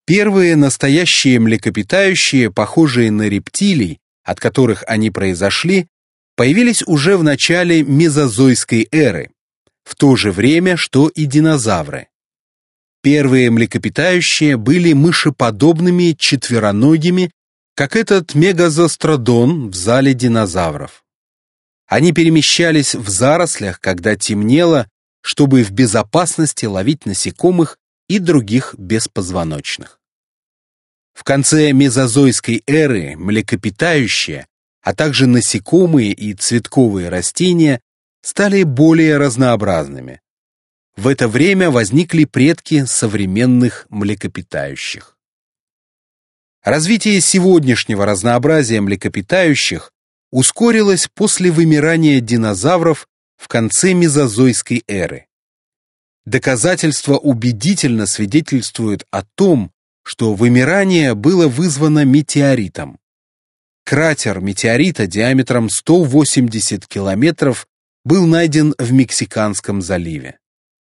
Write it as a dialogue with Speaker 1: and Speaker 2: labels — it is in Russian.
Speaker 1: Первые настоящие млекопитающие, похожие на рептилий, от которых они произошли, появились уже в начале мезозойской эры, в то же время, что и динозавры. Первые млекопитающие были мышеподобными четвероногими, как этот мегазостродон в зале динозавров. Они перемещались в зарослях, когда темнело, чтобы в безопасности ловить насекомых и других беспозвоночных. В конце мезозойской эры млекопитающие, а также насекомые и цветковые растения стали более разнообразными. В это время возникли предки современных млекопитающих. Развитие сегодняшнего разнообразия млекопитающих ускорилось после вымирания динозавров в конце мезозойской эры. Доказательства убедительно свидетельствуют о том, что вымирание было вызвано метеоритом. Кратер метеорита диаметром 180 километров был найден в Мексиканском заливе.